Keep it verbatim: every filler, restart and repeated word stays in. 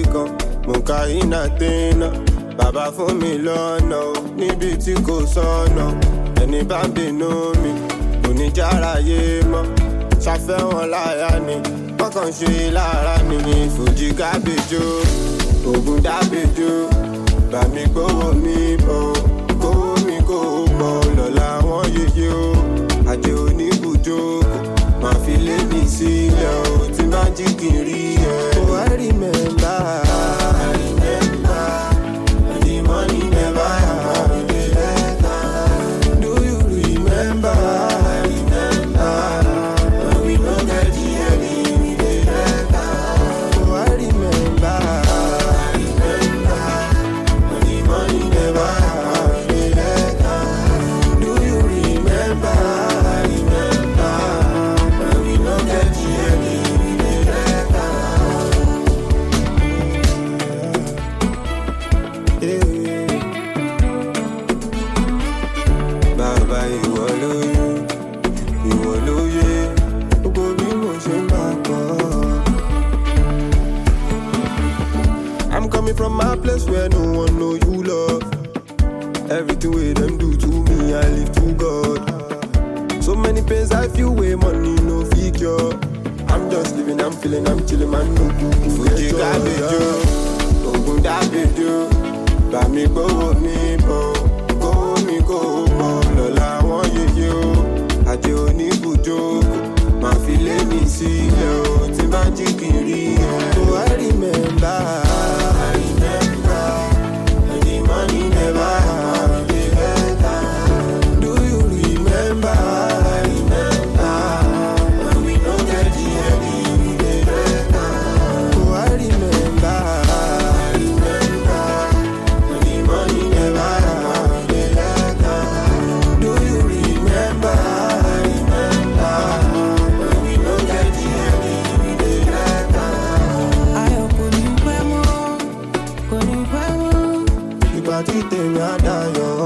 kan, mo ka iná tẹ́nà. Bàbá fún mi lọ́nà o, níbi tí kò sọ́nà. Ẹni bá ń bínú mi, kò ní járáyé mọ́. Ṣàfẹ́ wọn láyà ni, wọ́n kàn ṣe lára ni. Fòjì gábéjò, ògùn dábéjò. Bà mí gbówó mi bọ̀, kówó mi kó pọ̀. Lọ́la wọn yeye o, àjẹ́ oníbùjókòó. Màá fi lé mi sílẹ̀ o, tí bá jí kì í rí ẹ. Oh, I remember, I remember, the money never happened. Do you remember, I remember, when we no get the money, we dey better. Oh, I remember, I remember, when the money never happened. Do you remember, I remember, when we no get the money, we dey better. Yeah. Bàbá ìwọ lóye, ìwọ lóye, gbogbo bí mo ṣe máa kọ́. I'm coming from my place where no one know you love. Everything wey dem do to me, I live to God. So many pains I feel wey money no fit cure. I'm just living, I'm feeling, I'm chilling, man, no good. Fòjì gábéjò, ògùn dábéjò. Bà mí gbówó mi bọ̀, kówó mi kó pọ̀. Lọ́la wọn yeye o, àjẹ́ oníbùjókòó. Màá fi lé mi sílẹ̀ o, tí bá jí kì í rí ẹ. Oh, I remember, I remember, when the money never happened. Do you remember, I remember, when we no get the money, we dey better. Oh, I remember, I remember, when the money never happened. Do you remember, I remember, when we no get the money, we dey better. Ayọ̀ kò ní pẹ́ mọ́, kò ní pẹ́ mọ́. Ìgbà tí tèmi á dayọ̀.